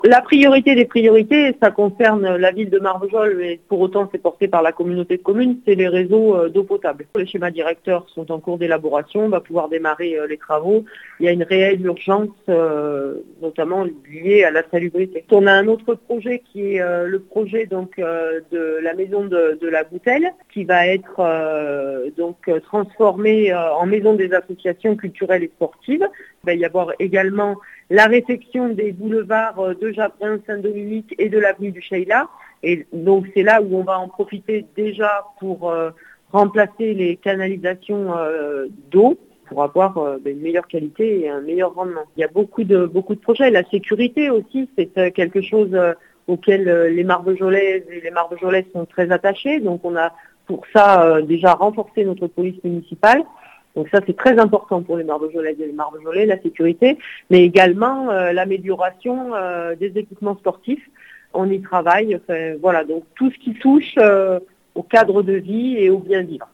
La priorité des priorités, ça concerne la ville de Marvejols, mais pour autant c'est porté par la communauté de communes, c'est les réseaux d'eau potable. Les schémas directeurs sont en cours d'élaboration, on va pouvoir démarrer les travaux. Il y a une réelle urgence, notamment liée à la salubrité. On a un autre projet qui est le projet de la maison de la Goutelle, qui va être transformée en maison des associations culturelles et sportives. Il va y avoir également la réfection des boulevards de Japrin, Saint-Dominique et de l'avenue du Sheila. Et donc c'est là où on va en profiter déjà pour remplacer les canalisations d'eau pour avoir une meilleure qualité et un meilleur rendement. Il y a beaucoup de projets. La sécurité aussi, c'est quelque chose auquel les Marvejolaises et les Marvejolais sont très attachés. Donc on a pour ça déjà renforcé notre police municipale. Donc ça, c'est très important pour les Marvejolaises et les Marvejolais, la sécurité, mais également l'amélioration des équipements sportifs. On y travaille, voilà, donc tout ce qui touche au cadre de vie et au bien vivre.